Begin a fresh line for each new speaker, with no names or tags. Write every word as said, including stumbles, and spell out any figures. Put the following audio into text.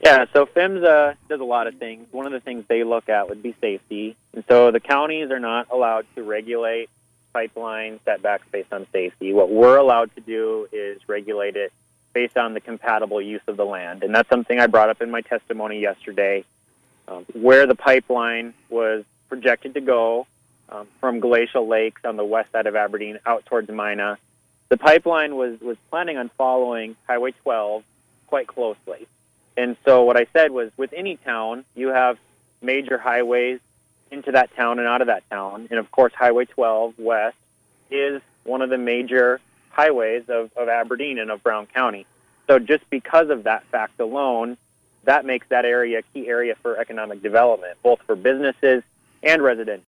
Yeah, so PHMSA does a lot of things. One of the things they look at would be safety. And so the counties are not allowed to regulate pipeline setbacks based on safety. What we're allowed to do is regulate it based on the compatible use of the land. And that's something I brought up in my testimony yesterday. Um, where the pipeline was projected to go um, from Glacial Lakes on the west side of Aberdeen out towards Mina, the pipeline was, was planning on following Highway twelve quite closely. And so what I said was, with any town, you have major highways into that town and out of that town. And, of course, Highway twelve west is one of the major highways of, of Aberdeen and of Brown County. So just because of that fact alone, that makes that area a key area for economic development, both for businesses and residents.